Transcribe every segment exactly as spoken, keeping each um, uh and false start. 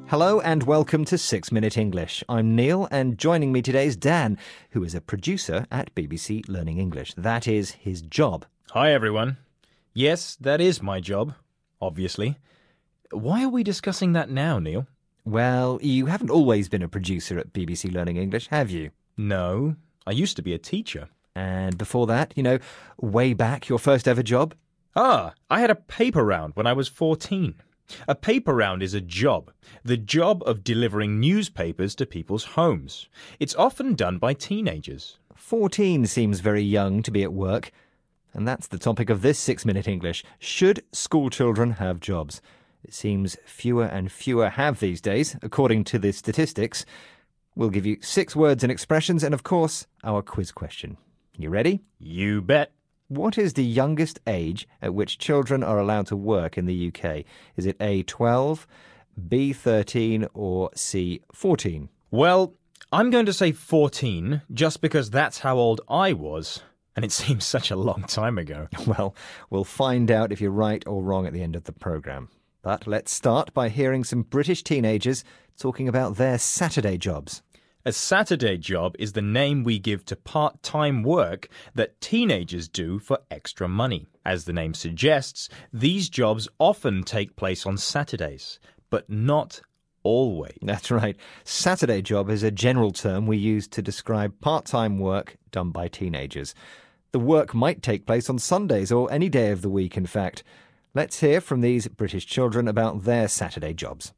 Hello and welcome to Six Minute English. I'm Neil and joining me today is Dan, who is a producer at B B C Learning English. That is his job. Hi everyone. Yes, that is my job, obviously. Why are we discussing that now, Neil? Well, you haven't always been a producer at B B C Learning English, have you? No, I used to be a teacher. And before that, you know, way back, your first ever job? Ah, I had a paper round when I was fourteen. A paper round is a job, the job of delivering newspapers to people's homes. It's often done by teenagers. fourteen seems very young to be at work. And that's the topic of this Six Minute English. Should school children have jobs? It seems fewer and fewer have these days, according to the statistics. We'll give you six words and expressions and, of course, our quiz question. You ready? You bet. What is the youngest age at which children are allowed to work in the U K? Is it A, twelve, B, thirteen, or C, fourteen? Well, I'm going to say fourteen, just because that's how old I was. And it seems such a long time ago. Well, we'll find out if you're right or wrong at the end of the programme. But let's start by hearing some British teenagers talking about their Saturday jobs. A Saturday job is the name we give to part-time work that teenagers do for extra money. As the name suggests, these jobs often take place on Saturdays, but not always. That's right. Saturday job is a general term we use to describe part-time work done by teenagers. The work might take place on Sundays or any day of the week, in fact. Let's hear from these British children about their Saturday jobs.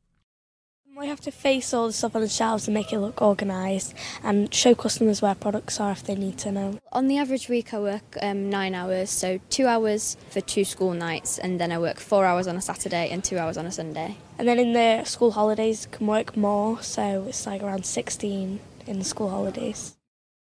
We have to face all the stuff on the shelves and make it look organised and show customers where products are if they need to know. On the average week I work um, nine hours, so two hours for two school nights, and then I work four hours on a Saturday and two hours on a Sunday. And then in the school holidays you can work more, so it's like around sixteen in the school holidays.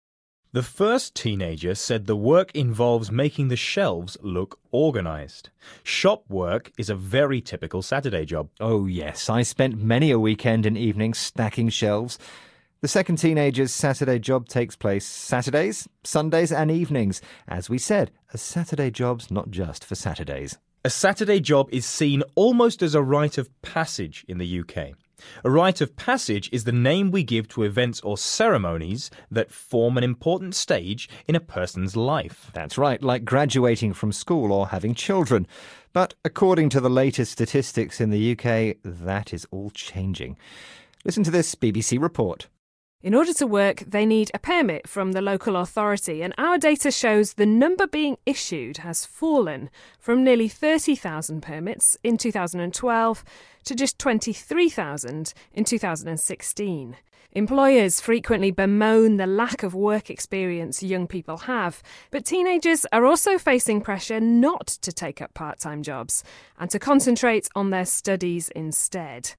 The first teenager said the work involves making the shelves look organised. Shop work is a very typical Saturday job. Oh yes, I spent many a weekend and evening stacking shelves. The second teenager's Saturday job takes place Saturdays, Sundays and evenings. As we said, a Saturday job's not just for Saturdays. A Saturday job is seen almost as a rite of passage in the U K. A rite of passage is the name we give to events or ceremonies that form an important stage in a person's life. That's right, like graduating from school or having children. But according to the latest statistics in the U K, that is all changing. Listen to this B B C report. In order to work, they need a permit from the local authority, and our data shows the number being issued has fallen from nearly thirty thousand permits in two thousand twelve to just twenty-three thousand in two thousand sixteen. Employers frequently bemoan the lack of work experience young people have, but teenagers are also facing pressure not to take up part-time jobs and to concentrate on their studies instead.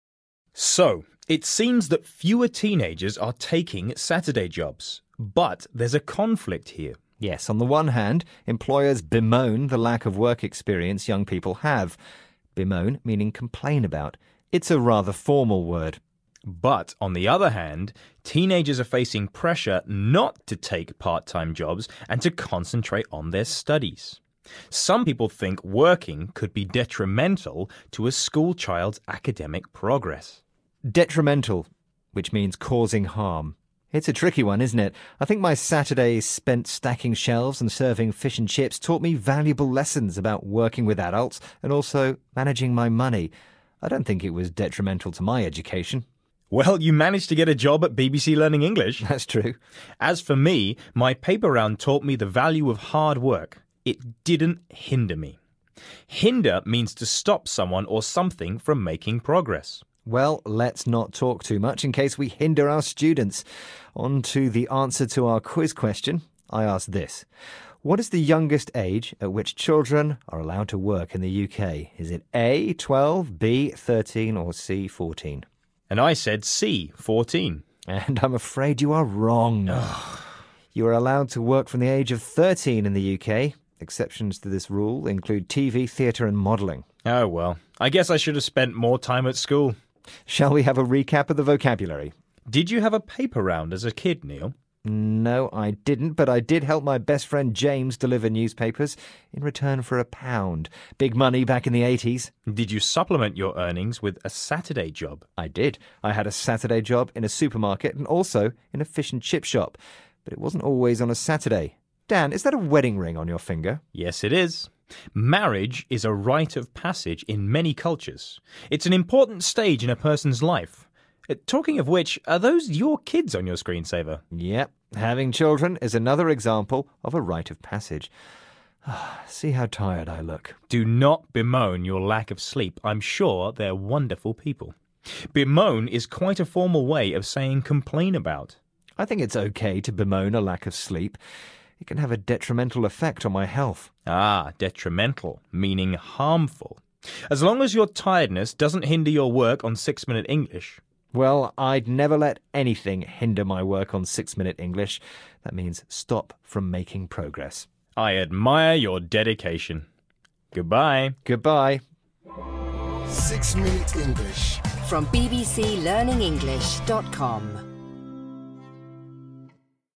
So, it seems that fewer teenagers are taking Saturday jobs. But there's a conflict here. Yes, on the one hand, employers bemoan the lack of work experience young people have. Bemoan meaning complain about. It's a rather formal word. But, on the other hand, teenagers are facing pressure not to take part-time jobs and to concentrate on their studies. Some people think working could be detrimental to a school child's academic progress. Detrimental, which means causing harm. It's a tricky one, isn't it? I think my Saturdays spent stacking shelves and serving fish and chips taught me valuable lessons about working with adults and also managing my money. I don't think it was detrimental to my education. Well, you managed to get a job at B B C Learning English. That's true. As for me, my paper round taught me the value of hard work. It didn't hinder me. Hinder means to stop someone or something from making progress. Well, let's not talk too much in case we hinder our students. On to the answer to our quiz question. I asked this. What is the youngest age at which children are allowed to work in the U K? Is it A, twelve, B, thirteen or C, fourteen? And I said C, fourteen. And I'm afraid you are wrong. You are allowed to work from the age of thirteen in the U K. Exceptions to this rule include T V, theatre and modelling. Oh, well, I guess I should have spent more time at school. Shall we have a recap of the vocabulary? Did you have a paper round as a kid, Neil? No, I didn't, but I did help my best friend James deliver newspapers in return for a pound. Big money back in the eighties. Did you supplement your earnings with a Saturday job? I did. I had a Saturday job in a supermarket and also in a fish and chip shop. But it wasn't always on a Saturday. Dan, is that a wedding ring on your finger? Yes, it is. Marriage is a rite of passage in many cultures. It's an important stage in a person's life. Uh, Talking of which, are those your kids on your screensaver? Yep. Having children is another example of a rite of passage. See how tired I look. Do not bemoan your lack of sleep. I'm sure they're wonderful people. Bemoan is quite a formal way of saying complain about. I think it's okay to bemoan a lack of sleep. It can have a detrimental effect on my health. Ah, detrimental, meaning harmful. As long as your tiredness doesn't hinder your work on Six Minute English. Well, I'd never let anything hinder my work on Six Minute English. That means stop from making progress. I admire your dedication. Goodbye. Goodbye. Six Minute English. From b b c learning english dot com